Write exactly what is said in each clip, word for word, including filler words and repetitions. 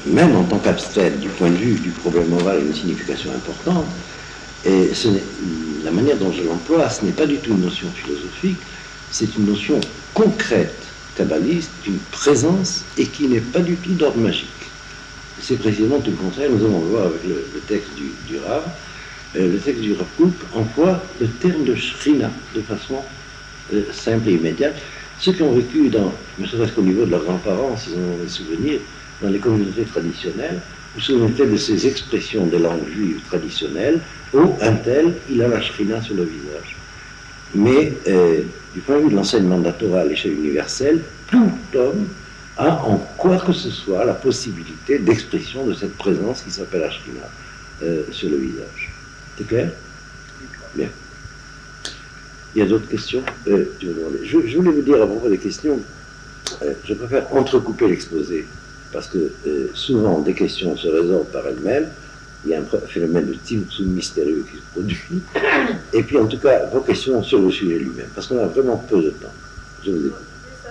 même en tant qu'abstraite, du point de vue du problème moral, une signification importante. Et ce la manière dont je l'emploie, ce n'est pas du tout une notion philosophique, c'est une notion concrète, kabbaliste, d'une présence et qui n'est pas du tout d'ordre magique. C'est précisément tout le contraire, nous allons le voir avec le, le texte du, du Rav. Euh, le texte du Rav Kook emploie le terme de Shrina de façon euh, simple et immédiate. Ceux qui ont vécu, dans, ne serait-ce qu'au niveau de leurs grands-parents, s'ils en ont des souvenirs, dans les communautés traditionnelles, vous vous souvenez de ces expressions des langues juives traditionnelles, oh, un tel, il a la Shrina sur le visage. Mais euh, du point de vue de l'enseignement de la Torah à l'échelle universelle, tout homme a en quoi que ce soit la possibilité d'expression de cette présence qui s'appelle la Shrina euh, sur le visage. C'est clair? Bien. Il y a d'autres questions? euh, je, je voulais vous dire à propos des questions, euh, je préfère entrecouper l'exposé, parce que euh, souvent des questions se résolvent par elles-mêmes, il y a un phénomène de tzimtzum mystérieux qui se produit, et puis en tout cas vos questions sur le sujet lui-même, parce qu'on a vraiment peu de temps. Je vous écoute.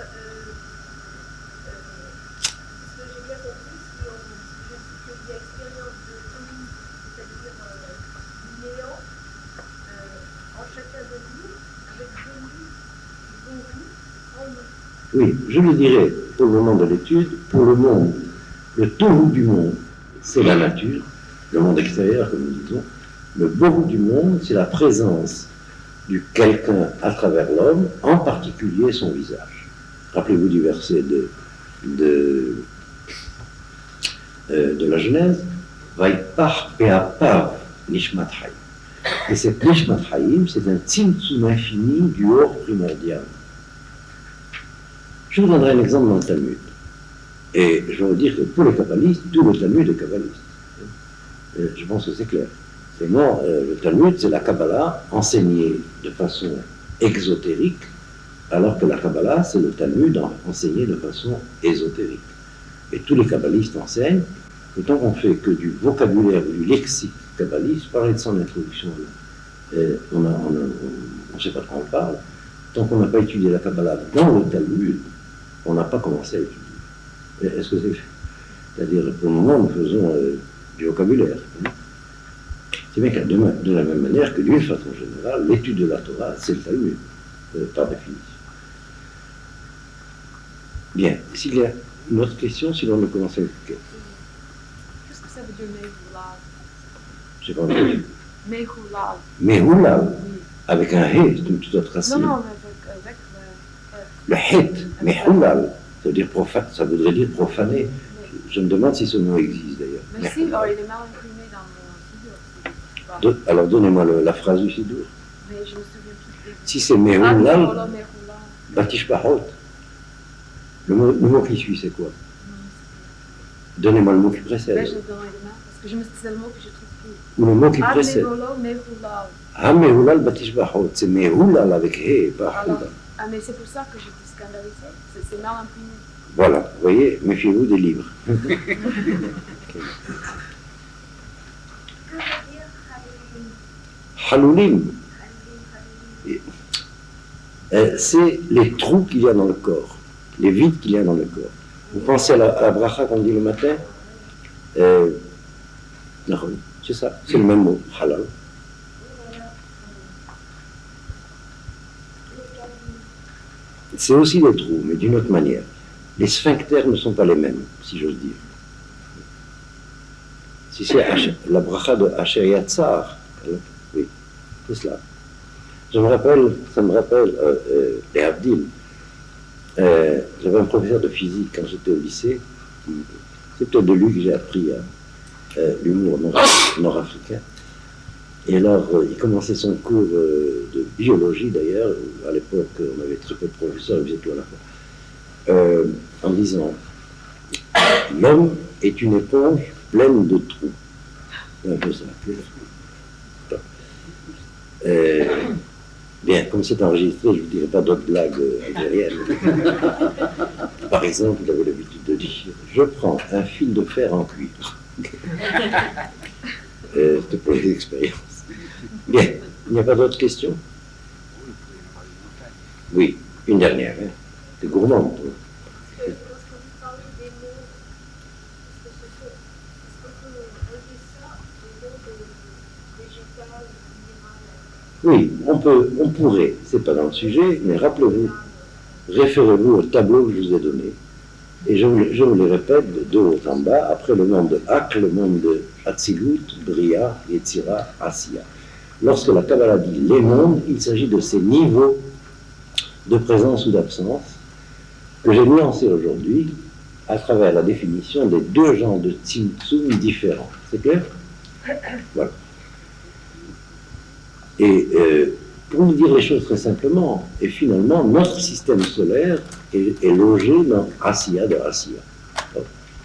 Oui, je le dirais pour le moment de l'étude, pour le monde, le tohu du monde, c'est la nature, le monde extérieur, comme nous disons. Le bohu du monde, c'est la présence du quelqu'un à travers l'homme, en particulier son visage. Rappelez-vous du verset de, de, euh, de la Genèse, Vaipach pe'apav nishmat hayim. Et cette nishmat hayim, c'est un tzimtzum infini du or primordial. Je vous donnerai un exemple dans le Talmud. Et je vais vous dire que pour les kabbalistes, tout le Talmud est kabbaliste. Et je pense que c'est clair. C'est non, euh, le Talmud, c'est la Kabbalah enseignée de façon exotérique, alors que la Kabbalah, c'est le Talmud enseigné de façon ésotérique. Et tous les kabbalistes enseignent que tant qu'on fait que du vocabulaire ou du lexique kabbaliste, parler de son introduction, euh, on ne sait pas de quoi on parle, tant qu'on n'a pas étudié la Kabbalah dans le Talmud, on n'a pas commencé à étudier. Est-ce que c'est... C'est-à-dire, pour le moment, nous faisons euh, du vocabulaire. C'est bien que de, de la même manière que, d'une façon générale, l'étude de la Torah, c'est le Talmud, euh, par définition. Bien. S'il y a une autre question, sinon on commence avec... Qu'est-ce que ça veut dire Mehulal? Je sais pas entendu. Mehulal. Mehulal, oui. Avec un hé, c'est une toute autre racine. Non, non, mais avec... avec le hét, Mehulal, ça veut dire profane, ça voudrait dire profaner. Je me demande si ce mot existe d'ailleurs. Mais si, alors il est mal imprimé dans mon Sidour. De, alors donnez-moi le, la phrase du Sidour. Mais je me souviens plus. Si c'est Mehulal, ah, Batish Bahot. Le mot, le mot qui suit, c'est quoi? Donnez-moi le mot qui précède. Ben, je donnerai demain, parce que je me suis dit le mot que je trouve plus. Ou le mot qui précède. Ah, Mehulal Batish Bahot. C'est Mehulal avec hé, Bahot. Ah, mais c'est pour ça que j'étais scandalisée. C'est mal imprimé. Voilà, vous voyez, méfiez-vous des livres. Haloulim, euh, c'est les trous qu'il y a dans le corps, les vides qu'il y a dans le corps. Vous pensez à la, à la bracha qu'on dit le matin? euh, C'est ça, c'est le même mot, halal. C'est aussi des trous, mais d'une autre manière. Les sphincters ne sont pas les mêmes, si j'ose dire. Si c'est la bracha de Asher Yatzar, oui, c'est cela. Je me rappelle, ça me rappelle, euh, euh, les Abdil. Euh, J'avais un professeur de physique quand j'étais au lycée. C'est peut-être de lui que j'ai appris euh, l'humour nord-africain. Et alors, euh, il commençait son cours euh, de biologie d'ailleurs. À l'époque, on avait très peu de professeurs, il faisait tout à la fois. Euh, en disant l'homme est une éponge pleine de trous. C'est un peu ça. Euh, bien, comme c'est enregistré, je ne vous dirai pas d'autres blagues algériennes. Par exemple, il avait l'habitude de dire je prends un fil de fer en cuivre. euh, C'était pour les expériences. Bien, il n'y a pas d'autres questions? Oui, une dernière. Hein. C'est gourmand. Oui, on peut, on pourrait, c'est pas dans le sujet, mais rappelez-vous, référez-vous au tableau que je vous ai donné, et je vous, je vous les répète de haut en bas, après le monde de Hak, le monde de Hatzilut, Bria, Yetzira, Asiya. Lorsque la Kabbalah dit les mondes, il s'agit de ces niveaux de présence ou d'absence que j'ai nuancés aujourd'hui à travers la définition des deux genres de Tzimtzum différents. C'est clair? Voilà. Et euh, pour vous dire les choses très simplement, et finalement, notre système solaire est, est logé dans Asiya de Asiya. Oh.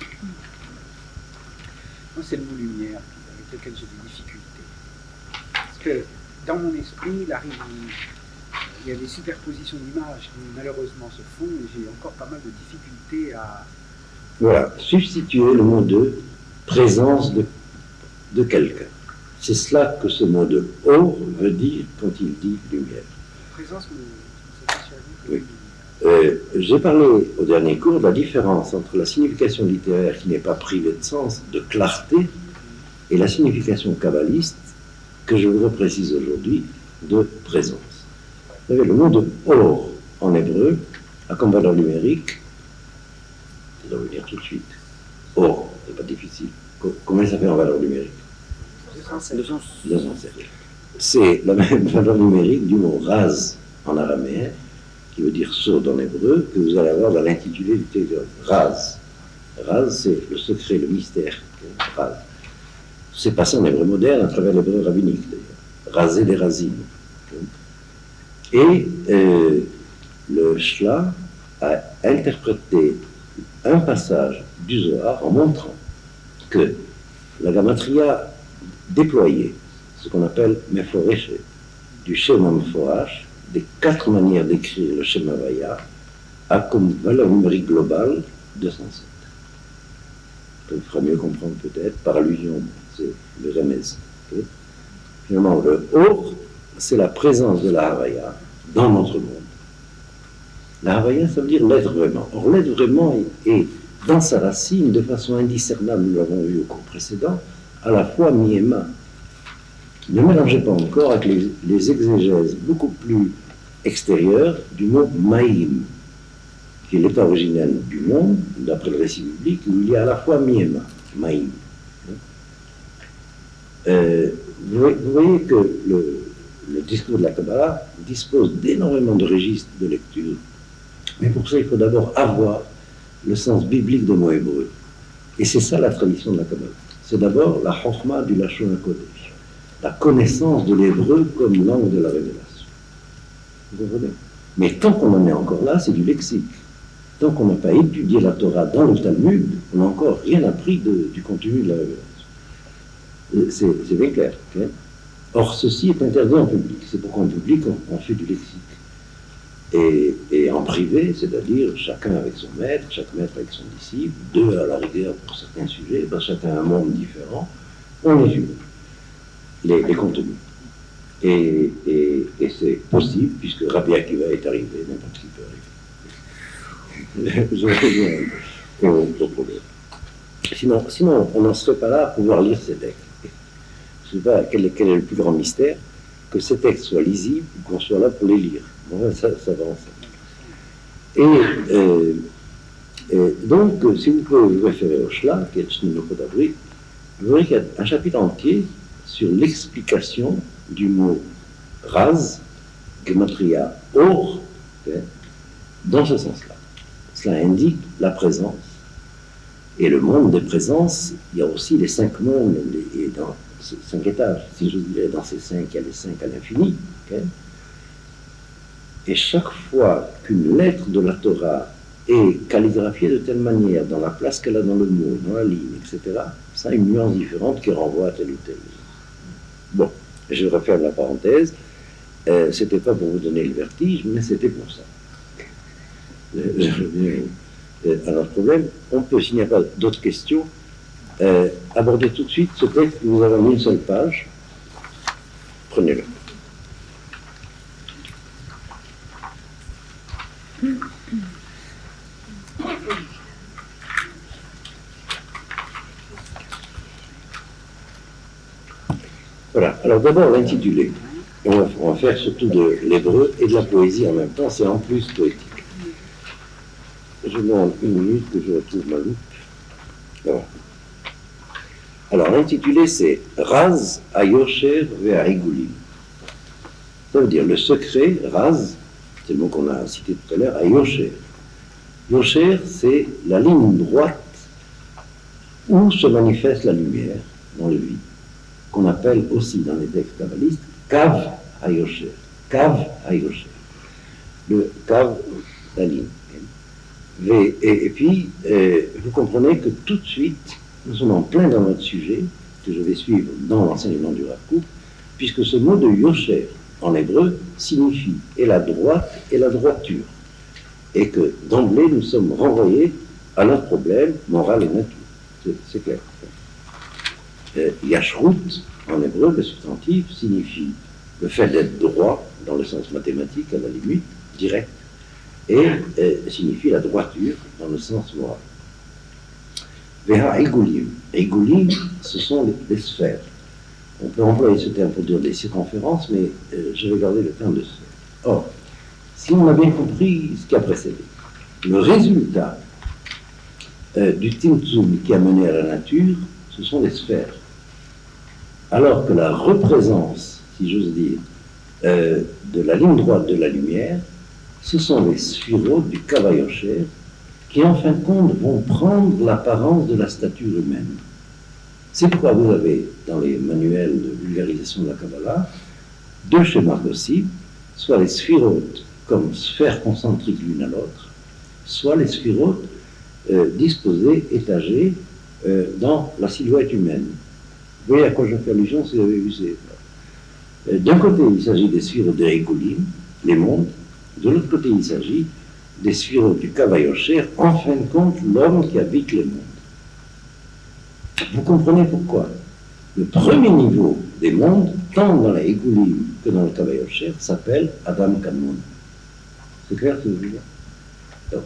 Moi, c'est le mot lumière avec lequel j'ai des difficultés. Parce que dans mon esprit, il arrive, il y a des superpositions d'images qui malheureusement se font, et j'ai encore pas mal de difficultés à... Voilà, substituer le mot de présence de, de quelqu'un. C'est cela que ce mot de « or » veut dire quand il dit « lumière ». Présence, mais oui. euh, J'ai parlé au dernier cours de la différence entre la signification littéraire qui n'est pas privée de sens, de clarté, et la signification kabbaliste que je voudrais préciser aujourd'hui de présence. Vous savez, le mot de « or » en hébreu a comme valeur numérique, je dois vous dire tout de suite, « or », c'est pas difficile. Combien ça fait en valeur numérique? deux cent sept. C'est la même valeur numérique du mot raz en araméen, qui veut dire sourd en hébreu, que vous allez avoir dans l'intitulé du texte. Raz. Raz, c'est le secret, le mystère. Raz. C'est passé en hébreu moderne à travers l'hébreu rabbinique, d'ailleurs. Raser les razines. Et euh, le Shla a interprété un passage du Zohar en montrant que la gamatria déployée, ce qu'on appelle Meforesh, du Shema Meforash, des quatre manières d'écrire le Shema Vaya, a comme valeur numérique globale deux cent sept. Donc, il fera mieux comprendre peut-être par allusion, c'est le remez. Okay. Finalement, le Or, c'est la présence de la Havaya dans notre monde. La Havaya, ça veut dire l'être vraiment. Or, l'être vraiment est, est dans sa racine, de façon indiscernable, nous l'avons vu au cours précédent, à la fois mi et ma. Ne mélangez pas encore avec les, les exégèses beaucoup plus extérieures du mot maïm, qui est l'état originel du monde, d'après le récit biblique, où il y a à la fois mi et ma, maïm. Euh, vous, vous voyez que le, le discours de la Kabbalah dispose d'énormément de registres de lecture, mais pour ça, il faut d'abord avoir le sens biblique des mots hébreux. Et c'est ça la tradition de la Kabbalah. C'est d'abord la chokhma du Lachon HaKodesh, la connaissance de l'hébreu comme langue de la révélation. Vous comprenez? Mais tant qu'on en est encore là, c'est du lexique. Tant qu'on n'a pas étudié la Torah dans le Talmud, on n'a encore rien appris de, du contenu de la révélation. C'est bien clair. Okay? Or, ceci est interdit en public. C'est pourquoi en public, on, on fait du lexique. Et, et en privé, c'est-à-dire chacun avec son maître, chaque maître avec son disciple, deux à la rigueur pour certains sujets, ben chacun un monde différent, on étudie les, les contenus. Et, et, et c'est possible, puisque Rabbi Akiva est arrivé, n'importe qui peut arriver. Je reviens au, au problème. Sinon, sinon on n'en serait pas là à pouvoir lire ces textes. Je ne sais pas quel est, quel est le plus grand mystère, que ces textes soient lisibles, qu'on soit là pour les lire. Bon, ça, ça va ensemble. Et, euh, et donc, si vous pouvez vous référer au Shla, qui est le Kodabri, vous verrez qu'il y a un chapitre entier sur l'explication du mot raz, gematria, or, okay, dans ce sens-là. Cela indique la présence. Et le monde des présences, il y a aussi les cinq mondes, les, et dans ces cinq étages. Si je dirais dans ces cinq, il y a les cinq à l'infini. Okay. Et chaque fois qu'une lettre de la Torah est calligraphiée de telle manière, dans la place qu'elle a dans le mot, dans la ligne, et cetera, ça a une nuance différente qui renvoie à tel ou tel. Bon, je referme la parenthèse. Euh, c'était pas pour vous donner le vertige, mais c'était pour ça. Je reviens à notre problème. On peut, s'il n'y a pas d'autres questions, euh, aborder tout de suite ce texte. Nous avons une seule page. Prenez-le. Voilà. Alors d'abord l'intitulé. on va, on va faire surtout de l'hébreu et de la poésie en même temps, c'est en plus poétique. Je demande une minute que je retrouve ma loupe. Voilà. Alors l'intitulé c'est Raz Ayosher Ve'Aigulim. Ça veut dire le secret, Raz, c'est le mot qu'on a cité tout à l'heure, Ayosher. Yosher, c'est la ligne droite où se manifeste la lumière dans le vide, qu'on appelle aussi dans les textes kabbalistes Kav Ayosher. Kav Ayosher. Le Kav, la ligne. Et, et, et puis, euh, vous comprenez que tout de suite, nous sommes en plein dans notre sujet, que je vais suivre dans l'enseignement du Rav Kook, puisque ce mot de Yosher, en hébreu, signifie et la droite et la droiture. Et que d'emblée, nous sommes renvoyés à notre problème moral et nature. C'est clair. Euh, Yashrut, en hébreu, le substantif, signifie le fait d'être droit, dans le sens mathématique, à la limite, direct, et euh, signifie la droiture, dans le sens moral. Veha Eigulim. Eigulim, ce sont les, les sphères. On peut employer ce terme pour dire des circonférences, mais euh, je vais garder le terme de sphère. Or, si on a bien compris ce qui a précédé, le résultat euh, du Tzimtzum qui a mené à la nature, ce sont les sphères. Alors que la représence, si j'ose dire, euh, de la ligne droite de la lumière, ce sont les sphirotes du Kav Ayosher qui, en fin de compte, vont prendre l'apparence de la stature humaine. C'est pourquoi vous avez, dans les manuels de vulgarisation de la Kabbalah, deux schémas possibles, soit les sphirotes comme sphères concentriques l'une à l'autre, soit les sphirotes euh, disposées, étagées euh, dans la silhouette humaine. Vous voyez à quoi je fais allusion si vous avez vu ces... Euh, D'un côté, il s'agit des sphirotes de Eigulim, les mondes, de l'autre côté, il s'agit des sphirotes du Kav Ayosher, en fin de compte, l'homme qui habite les mondes. Vous comprenez pourquoi le premier niveau des mondes, tant dans la Eigulim que dans le Kav Ayosher, s'appelle Adam Kadmon. C'est clair ce que je veux dire? Donc,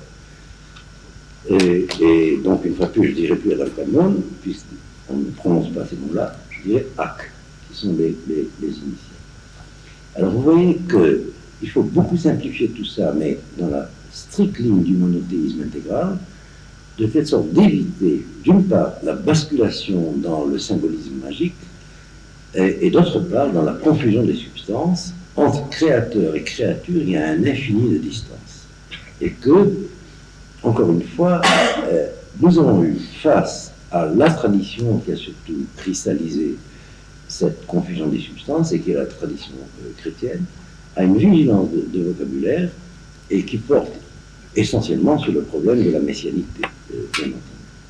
et, et donc, une fois de plus, je ne dirai plus Adam Kadmon, puisqu'on ne prononce pas ces mots-là, je dirais Ak, qui sont les, les, les initiés. Alors, vous voyez qu'il faut beaucoup simplifier tout ça, mais dans la stricte ligne du monothéisme intégral, de telle sorte d'éviter, d'une part, la basculation dans le symbolisme magique, et, et d'autre part, dans la confusion des substances. Entre créateur et créature, il y a un infini de distance. Et que, encore une fois, euh, nous avons eu face à la tradition qui a surtout cristallisé cette confusion des substances, et qui est la tradition euh, chrétienne, à une vigilance de, de vocabulaire, et qui porte essentiellement sur le problème de la messianité, euh, bien entendu.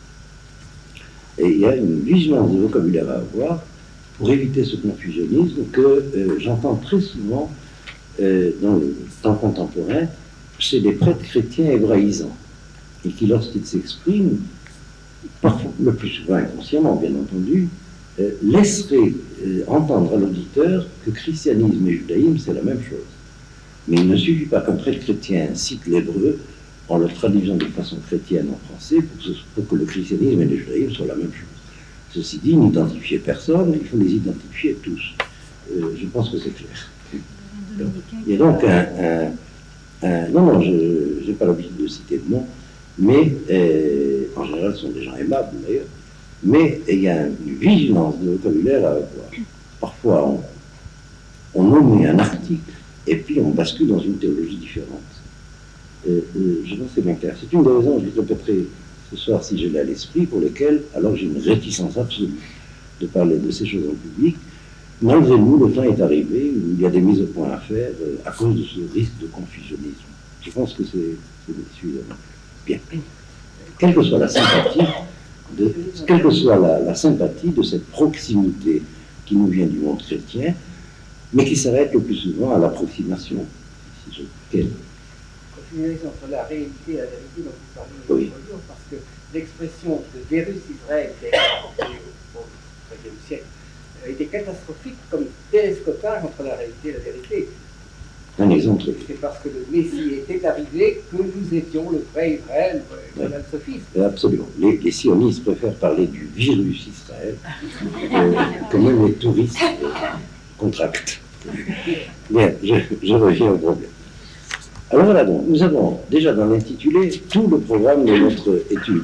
Et il y a une vigilance de vocabulaire à avoir pour éviter ce confusionnisme que euh, j'entends très souvent euh, dans le temps contemporain chez des prêtres chrétiens hébraïsants, et qui, lorsqu'ils s'expriment, parfois, le plus souvent inconsciemment, bien entendu, euh, laisseraient euh, entendre à l'auditeur que christianisme et judaïsme, c'est la même chose. Mais il ne suffit pas qu'un prêtre chrétien cite l'hébreu en le traduisant de façon chrétienne en français pour que, ce, pour que le christianisme et le judaïsme soient la même chose. Ceci dit, n'identifier personne, il faut les identifier tous. Euh, je pense que c'est clair. Donc, il y a donc un... un, un non, non, je n'ai pas l'habitude de citer de nom, mais euh, en général, ce sont des gens aimables d'ailleurs, mais il y a une vigilance de vocabulaire à avoir. Parfois, on, on omet un article et puis on bascule dans une théologie différente. Euh, euh, je pense que c'est bien clair. C'est une des raisons, je le répéterai ce soir si je l'ai à l'esprit, pour lesquelles, alors j'ai une réticence absolue de parler de ces choses en public. Malgré nous, le temps est arrivé où il y a des mises au point à faire euh, à cause de ce risque de confusionnisme. Je pense que c'est suffisamment bien. Quelle que soit la sympathie, de, quelle que soit la, la sympathie de cette proximité qui nous vient du monde chrétien, mais qui s'arrête le plus souvent à l'approximation. Si je... Quelle entre la réalité et la vérité dont vous parlez oui. aujourd'hui, parce que l'expression de Vérus Israël qui a été apportée au treizième siècle a été catastrophique comme télescopage entre la réalité et la vérité. Un exemple. C'est parce que le Messie était arrivé que nous étions le vrai Israël, voilà le sophisme. Absolument. Les, les sionistes préfèrent parler du virus Israël euh, que même les touristes euh, contractent. Bien, je, je reviens au problème. Alors voilà donc, nous avons déjà dans l'intitulé tout le programme de notre étude.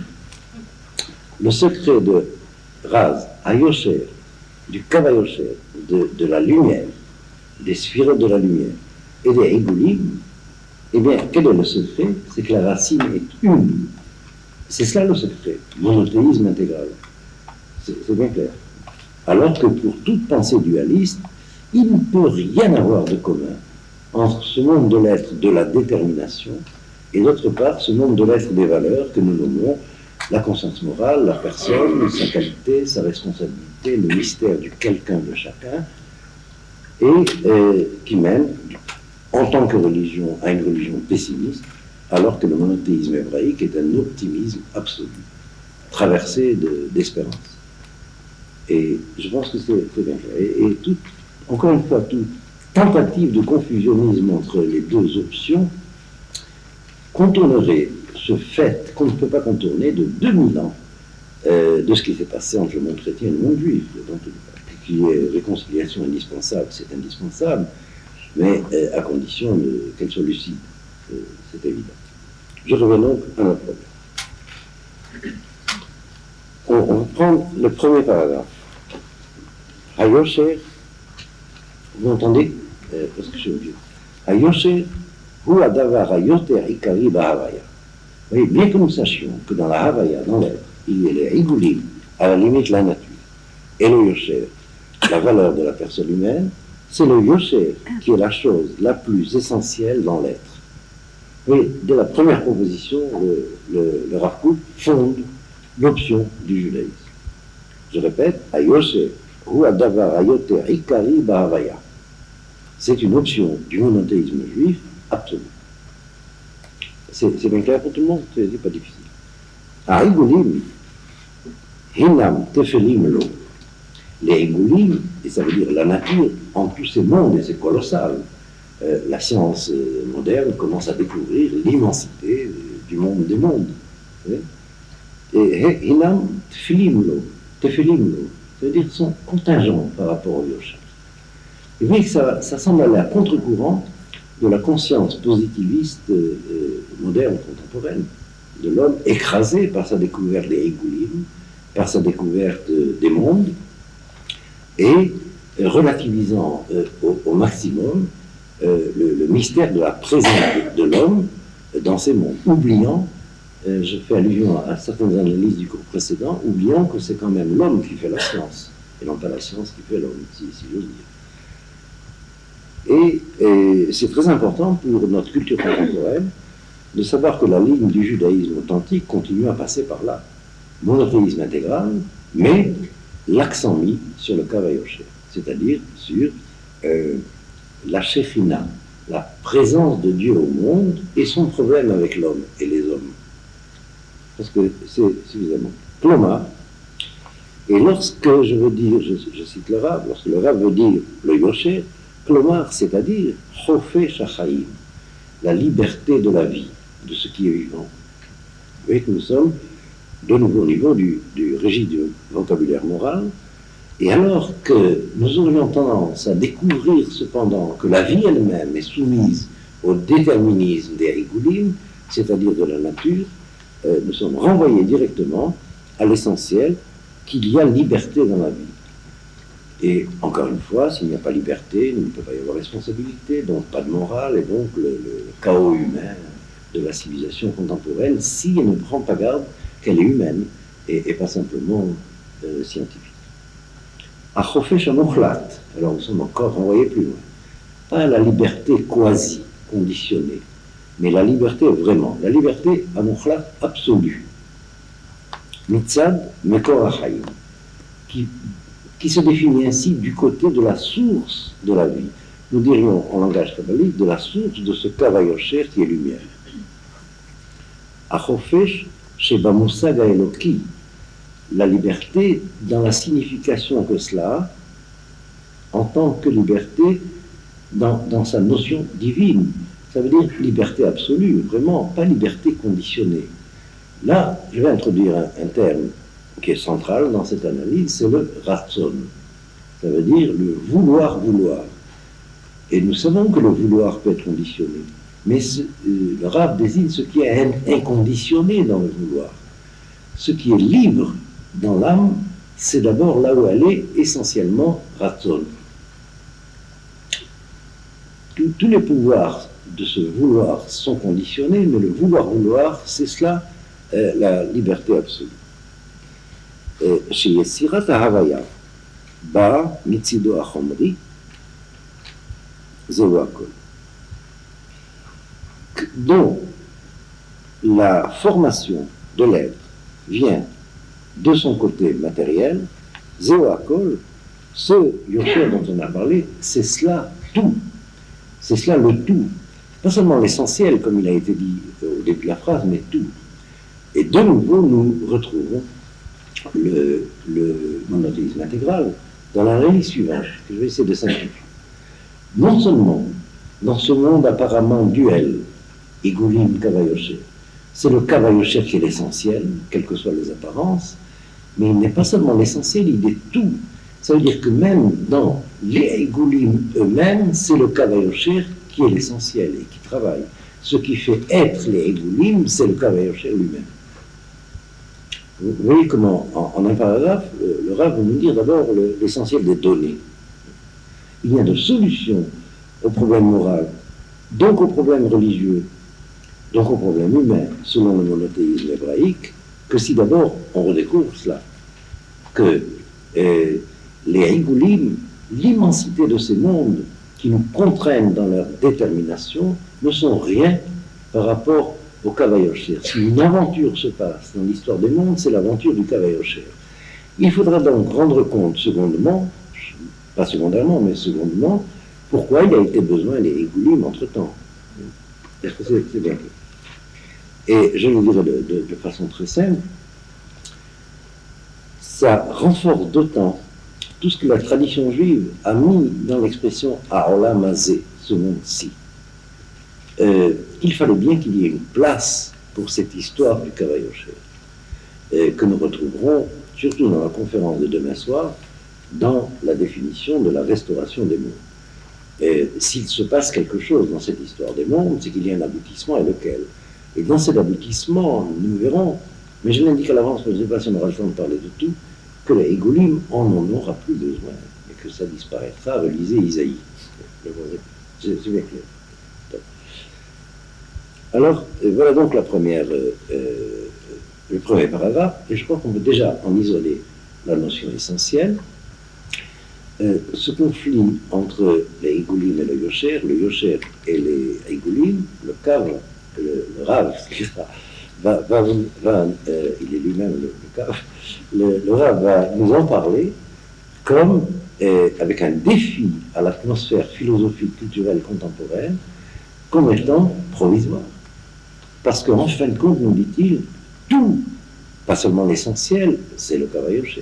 Le secret de Raz, Hayosher, du Kavayosher, de, de la lumière, des sphirotes de la lumière et des Eigulim, eh bien, quel est le secret? C'est que la racine est une. C'est cela le secret, monothéisme intégral. C'est bien clair. Alors que pour toute pensée dualiste, il ne peut rien avoir de commun entre ce monde de l'être de la détermination et d'autre part ce monde de l'être des valeurs que nous nommons la conscience morale, la personne, sa qualité, sa responsabilité, le mystère du quelqu'un de chacun, et euh, qui mène, en tant que religion, à une religion pessimiste, alors que le monothéisme hébraïque est un optimisme absolu, traversé d'espérance. Et je pense que c'est bien clair. Et, et tout, encore une fois, toute tentative de confusionnisme entre les deux options contournerait ce fait qu'on ne peut pas contourner de deux mille ans euh, de ce qui s'est passé entre le monde chrétien et le monde juif. Donc, qu'il y ait réconciliation indispensable, c'est indispensable, mais euh, à condition qu'elle soit lucide. Euh, c'est évident. Je reviens donc à notre problème. On, on prend le premier paragraphe. Hayosher, vous entendez euh, parce que je suis vieux. Hayosher, hu adavar hayoter ikari bahavaya. Oui, bien que nous sachions que dans la Havaya, dans l'être, il y a les Eigulim, à la limite la nature, et le Yosher, la valeur de la personne humaine, c'est le Yosher qui est la chose la plus essentielle dans l'être. Oui, dès la première proposition, le, le, le Rav Kook fonde l'option du judaïsme. Je répète, Hayosher, hu adavar hayoter ikari bahavaya. C'est une option du monothéisme juif absolu. C'est bien clair pour tout le monde, c'est pas difficile. Haïgoulim, hinam tefelim lo. Les Haïgoulim, et ça veut dire la nature, en tous ces mondes, et c'est colossal. Euh, la science euh, moderne commence à découvrir l'immensité euh, du monde des mondes. Et hinam tefelim lo, tefelim lo, ça veut dire son contingent par rapport au Yosher. Et vous voyez que ça, ça semble aller à contre-courant de la conscience positiviste euh, moderne, contemporaine, de l'homme écrasé par sa découverte des Eigulim, par sa découverte euh, des mondes, et euh, relativisant euh, au, au maximum euh, le, le mystère de la présence de, de l'homme dans ces mondes, oubliant, euh, je fais allusion à, à certaines analyses du cours précédent, oubliant que c'est quand même l'homme qui fait la science, et non pas la science qui fait l'homme, si, si j'ose dire. Et, et c'est très important pour notre culture contemporaine de savoir que la ligne du judaïsme authentique continue à passer par là. Monothéisme intégral, mais l'accent mis sur le Kavayosher, c'est-à-dire sur euh, la Shechina, la présence de Dieu au monde et son problème avec l'homme et les hommes. Parce que c'est suffisamment. Kloma, et lorsque je veux dire, je, je cite le Rav, lorsque le Rav veut dire le Yosher, Klomar, c'est-à-dire Chofesh HaChaim, la liberté de la vie, de ce qui est vivant. Vous voyez que nous sommes de nouveau au niveau du, du régime du vocabulaire moral, et alors que nous aurions tendance à découvrir cependant que la vie elle-même est soumise au déterminisme des Haïgoulim, c'est-à-dire de la nature, euh, nous sommes renvoyés directement à l'essentiel qu'il y a liberté dans la vie. Et encore une fois, s'il n'y a pas liberté, il ne peut pas y avoir responsabilité, donc pas de morale, et donc le, le chaos humain de la civilisation contemporaine, si elle ne prend pas garde qu'elle est humaine, et, et pas simplement euh, scientifique. Achofesh Amochlat, alors nous sommes encore renvoyés plus loin. Pas la liberté quasi conditionnée, mais la liberté vraiment, la liberté Amochlat absolue. Mitzad Mekor HaChaim, qui qui se définit ainsi du côté de la source de la vie. Nous dirions en langage kabbalique de la source de ce Kavayosher qui est lumière. Achofesh Sheba Musag Eloki, la liberté dans la signification que cela a, en tant que liberté dans, dans sa notion divine. Ça veut dire liberté absolue, vraiment, pas liberté conditionnée. Là, je vais introduire un, un terme qui est central dans cette analyse, c'est le ratson. Ça veut dire le vouloir vouloir. Et nous savons que le vouloir peut être conditionné. Mais ce, euh, le Rav désigne ce qui est inconditionné dans le vouloir. Ce qui est libre dans l'âme, c'est d'abord là où elle est essentiellement ratzon. Tous, tous les pouvoirs de ce vouloir sont conditionnés, mais le vouloir-vouloir, c'est cela, euh, la liberté absolue. Chez Yessirat Havaya, Ba Mitzido Achomri, Zéou Hakol, dont la formation de l'être vient de son côté matériel, Zéou Hakol, ce Yosher dont on a parlé, c'est cela tout. C'est cela le tout. Pas seulement l'essentiel, comme il a été dit au début de la phrase, mais tout. Et de nouveau, nous retrouvons le, le monothéisme intégral dans la règle suivante, que je vais essayer de simplifier. Non seulement, dans ce monde apparemment duel, Igulim Kavayosher, c'est le Kavayosher qui est l'essentiel, quelles que soient les apparences, mais il n'est pas seulement l'essentiel, il est tout. Ça veut dire que même dans les Igulim eux-mêmes, c'est le Kavayosher qui est l'essentiel et qui travaille. Ce qui fait être les Igulim, c'est le Kavayosher lui-même. Vous voyez comment, en, en un paragraphe, le, le Rav va nous dire d'abord le, l'essentiel des données. Il n'y a de solution au problème moral, donc au problème religieux, donc au problème humain, selon le monothéisme hébraïque, que si d'abord on redécouvre cela, que euh, les Igulim, l'immensité de ces mondes qui nous contraignent dans leur détermination, ne sont rien par rapport au Kavayosher. Si une aventure se passe dans l'histoire des mondes, c'est l'aventure du Kavayosher. Il faudra donc rendre compte, secondement, pas secondairement, mais secondement, pourquoi il a été besoin des Igulim entre-temps. Est-ce que c'est, c'est bien clair? Et je le dirais de, de, de façon très simple, ça renforce d'autant tout ce que la tradition juive a mis dans l'expression Ha'olam Hazeh, ce monde-ci. Euh, il fallait bien qu'il y ait une place pour cette histoire du Kavayosher, euh, que nous retrouverons surtout dans la conférence de demain soir, dans la définition de la restauration des mondes. Et s'il se passe quelque chose dans cette histoire des mondes, c'est qu'il y a un aboutissement, et lequel? Et dans cet aboutissement, nous verrons, mais je l'indique à l'avance, mais je ne sais pas si on aura le temps de parler de tout, que les Igulim en en aura plus besoin, et que ça disparaîtra. Relisez Isaïe. C'est bien clair. Alors, voilà donc la première, euh, euh, le premier paragraphe, et je crois qu'on peut déjà en isoler la notion essentielle. Euh, ce conflit entre les Igulim et le Yosher, le Yosher et les Igulim, le Kav, le, le Rav, va, va, va euh, il est lui-même le, le Kav, le, le Rav va nous en parler comme euh, avec un défi à l'atmosphère philosophique, culturelle, contemporaine, comme étant provisoire. Parce qu'en fin de compte, nous dit-il, tout, pas seulement l'essentiel, c'est le Kavayosher.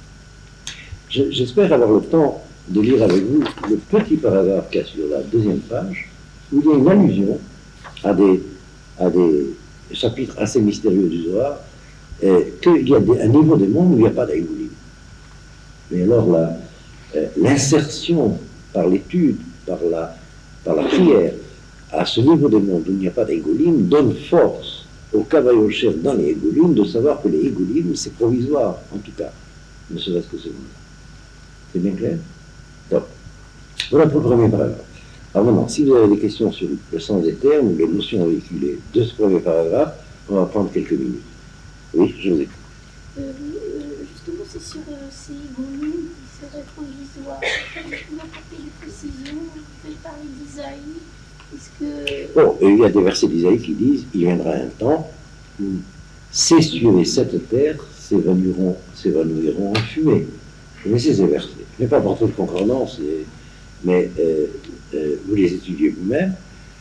J'espère avoir le temps de lire avec vous le petit paragraphe qu'il y a sur la deuxième page, où il y a une allusion à des, à des chapitres assez mystérieux du Zohar, qu'il y a des, un niveau des mondes où il n'y a pas d'Aïgoulim. Mais alors la, euh, l'insertion par l'étude, par la, par la prière, à ce niveau des mondes où il n'y a pas d'Aïgoulim, donne force au Kavayosher dans les Aïgoulim de savoir que les Aïgoulim, c'est provisoire, en tout cas, ne serait-ce que ce monde. C'est bien clair? Donc, voilà pour le premier paragraphe. Alors maintenant, si vous avez des questions sur le sens des termes ou les notions véhiculées de ce premier paragraphe, on va prendre quelques minutes. Oui, je vous écoute. Euh, justement, c'est sur euh, ces volumes qui seraient provisoires. Vous apportez des précisions, vous faites parler d'Isaïe. Est-ce que... Bon, il y a des versets d'Isaïe qui disent « Il viendra un temps où ces cieux et cette terre s'évanouiront, s'évanouiront en fumée ». Vous connaissez ces versets. Je ne vais pas apporter de concordance, mais euh, euh, vous les étudiez vous-même.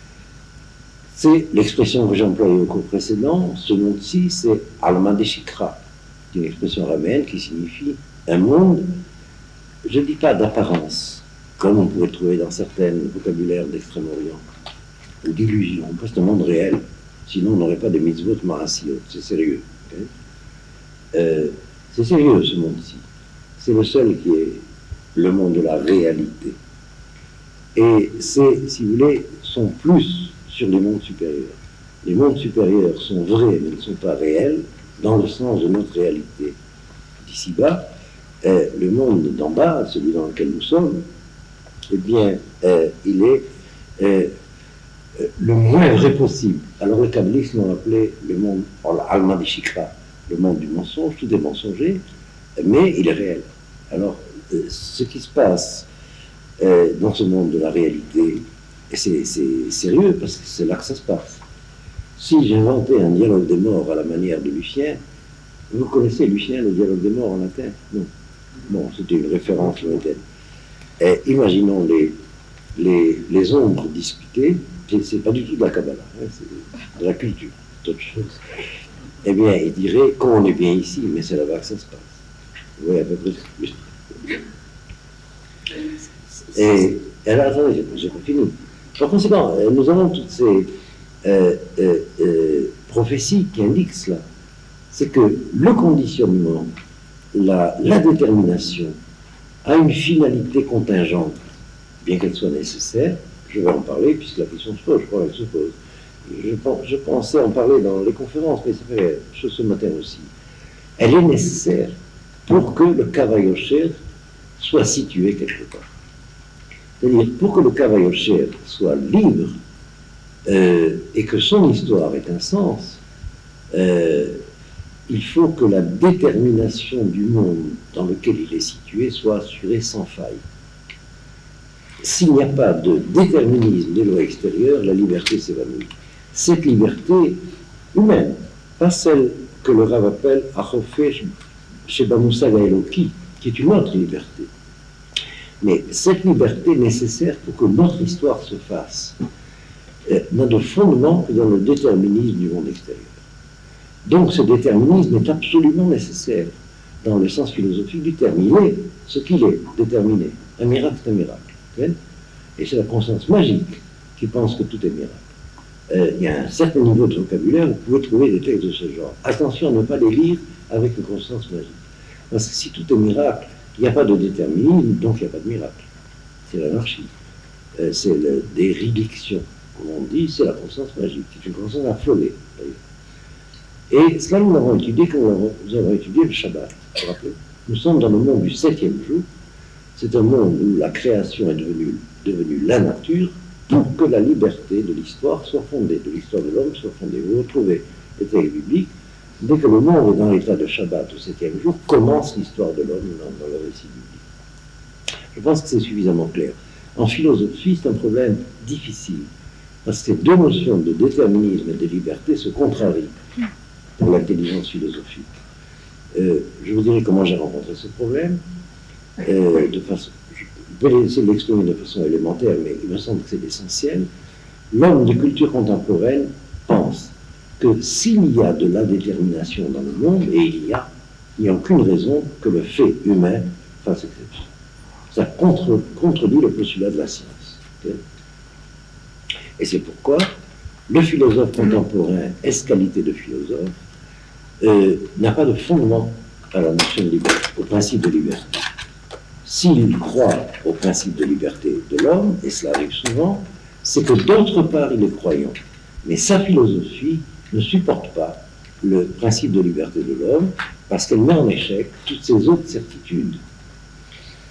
C'est l'expression que j'ai employée au cours précédent. Ce monde-ci, c'est Alma de Shikra. C'est une expression araméenne qui signifie un monde, je ne dis pas d'apparence, comme on pourrait trouver dans certains vocabulaires d'Extrême-Orient, ou d'illusion. C'est un monde réel. Sinon, on n'aurait pas de mitzvot marasiot. C'est sérieux. Okay? Euh, c'est sérieux, ce monde-ci. C'est le seul qui est le monde de la réalité. Et c'est, si vous voulez, sont plus sur les mondes supérieurs. Les mondes supérieurs sont vrais, mais ne sont pas réels, dans le sens de notre réalité d'ici-bas. Euh, le monde d'en bas, celui dans lequel nous sommes, eh bien, euh, il est euh, euh, le moins vrai possible. Alors le kabbalisme l'ont appelé le monde, Alma di Shikra, le monde du mensonge, tout est mensonger, mais il est réel. Alors, euh, ce qui se passe euh, dans ce monde de la réalité, et c'est, c'est sérieux parce que c'est là que ça se passe. Si j'inventais un dialogue des morts à la manière de Lucien, vous connaissez Lucien, le dialogue des morts en latin? Non. Bon, c'était une référence lointaine. Et imaginons les, les, les ombres discutées, c'est pas du tout de la Kabbalah, hein, c'est de la culture, c'est autre chose. Eh bien, il dirait qu'on est bien ici, mais c'est là-bas que ça se passe. Vous voyez à peu près ce que je dis. Et, et alors, attendez, j'ai pas fini. Par conséquent, nous avons toutes ces euh, euh, euh, prophéties qui indiquent cela. C'est que le conditionnement, la, la détermination, a une finalité contingente, bien qu'elle soit nécessaire. Je vais en parler, puisque la question se pose, je crois qu'elle se pose. Je, pense, je pensais en parler dans les conférences, mais ça fait chose ce matin aussi. Elle est nécessaire pour que le Kavayosher soit situé quelque part. C'est-à-dire, pour que le Kavayosher soit libre euh, et que son histoire ait un sens, euh, il faut que la détermination du monde dans lequel il est situé soit assurée sans faille. S'il n'y a pas de déterminisme des lois extérieures, la liberté s'évanouit. Cette liberté humaine, pas celle que le Rav appelle Achofesh Sheba Musaga Eloki, qui est une autre liberté. Mais cette liberté nécessaire pour que notre histoire se fasse euh, n'a de fondement que dans le déterminisme du monde extérieur. Donc ce déterminisme est absolument nécessaire dans le sens philosophique du terme. Il est ce qu'il est, déterminé. Un miracle, c'est un miracle. Et c'est la conscience magique qui pense que tout est miracle. Euh, il y a un certain niveau de vocabulaire, vous pouvez trouver des textes de ce genre. Attention à ne pas les lire avec une conscience magique. Parce que si tout est miracle, il n'y a pas de déterminisme, donc il n'y a pas de miracle. C'est l'anarchie. Euh, c'est le, des rédictions. Comme on dit, c'est la conscience magique. C'est une conscience affolée, d'ailleurs. Et cela, nous l'avons étudié quand nous avons étudié le Shabbat. Vous vous rappelez ? Nous sommes dans le monde du septième jour. C'est un monde où la création est devenue, devenue la nature pour que la liberté de l'histoire soit fondée, de l'histoire de l'homme soit fondée. Vous retrouvez les textes bibliques. Dès que le monde est dans l'état de Shabbat au septième jour, commence l'histoire de l'homme dans, dans le récit biblique. Je pense que c'est suffisamment clair. En philosophie, c'est un problème difficile, parce que ces deux notions de déterminisme et de liberté se contrarient pour l'intelligence philosophique. Euh, je vous dirai comment j'ai rencontré ce problème. Euh, de façon, je peux essayer de l'exprimer de façon élémentaire, mais il me semble que c'est essentiel. L'homme de culture contemporaine pense que s'il y a de la détermination dans le monde, et il y a, il n'y a aucune raison que le fait humain fasse exception. Ça contre, contredit le postulat de la science. Okay? Et c'est pourquoi le philosophe contemporain, est qualité de philosophe, euh, n'a pas de fondement à la notion de liberté, au principe de liberté. S'il croit au principe de liberté de l'homme, et cela arrive souvent, c'est que d'autre part il est croyant. Mais sa philosophie ne supporte pas le principe de liberté de l'homme parce qu'elle met en échec toutes ses autres certitudes. Pourquoi ?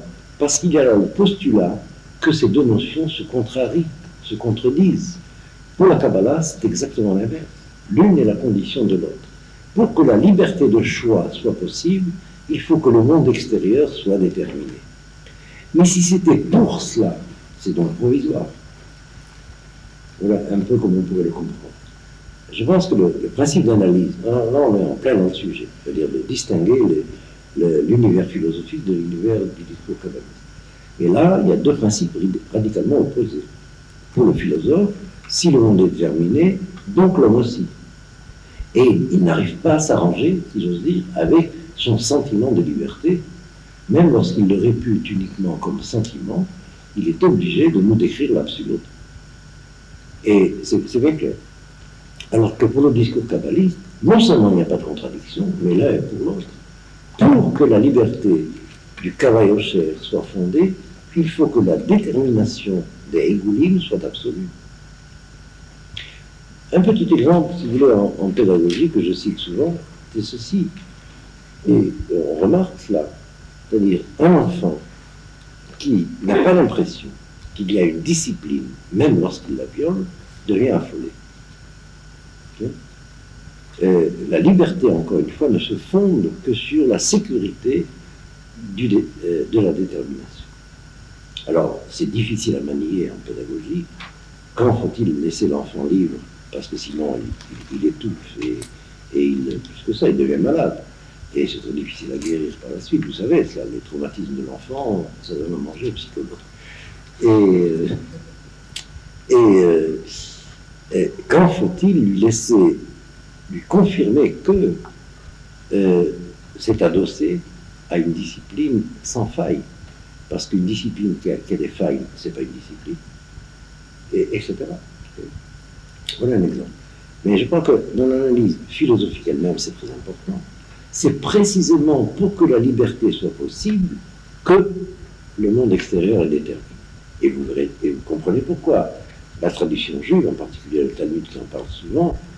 Parce qu'il y a là le postulat que ces deux notions se contrarient, se contredisent. Pour la Kabbalah, c'est exactement l'inverse. L'une est la condition de l'autre. Pour que la liberté de choix soit possible, il faut que le monde extérieur soit déterminé. Mais si c'était pour cela, c'est donc provisoire. Voilà un peu comme on pourrait le comprendre. Je pense que le, le principe d'analyse, là on est en plein dans le sujet, c'est-à-dire de distinguer les, le, l'univers philosophique de l'univers du discours kabbaliste. Et là, il y a deux principes radicalement opposés. Pour le philosophe, si le monde est déterminé, donc l'homme aussi. Et il n'arrive pas à s'arranger, si j'ose dire, avec son sentiment de liberté, même lorsqu'il le répute uniquement comme sentiment, il est obligé de nous décrire l'absolu. Et c'est, c'est bien clair. Alors que pour le discours kabbaliste, non seulement il n'y a pas de contradiction, mais l'un est pour l'autre. Pour que la liberté du Kavayosher soit fondée, il faut que la détermination des Eigulim soit absolue. Un petit exemple, si vous voulez, en, en pédagogie, que je cite souvent, c'est ceci. Et on remarque cela. C'est-à-dire, un enfant qui n'a pas l'impression qu'il y a une discipline, même lorsqu'il la viole, devient affolé. Okay? Euh, la liberté, encore une fois, ne se fonde que sur la sécurité du dé, euh, de la détermination. Alors, c'est difficile à manier en pédagogie. Quand faut-il laisser l'enfant libre? Parce que sinon, il, il, il étouffe et, et il, plus que ça, il devient malade. Et c'est très difficile à guérir par la suite. Vous savez, ça, les traumatismes de l'enfant, ça donne à manger au psychologue. Et, et, euh, et quand faut-il lui laisser, lui confirmer que euh, c'est adossé à une discipline sans faille? Parce qu'une discipline qui a, qui a des failles, c'est pas une discipline, et, etc. Voilà un exemple. Mais je crois que dans l'analyse philosophique elle-même, c'est très important. C'est précisément pour que la liberté soit possible que le monde extérieur est déterminé. Et vous verrez, et vous comprenez pourquoi. La tradition juive, en particulier le Talmud qui en parle souvent,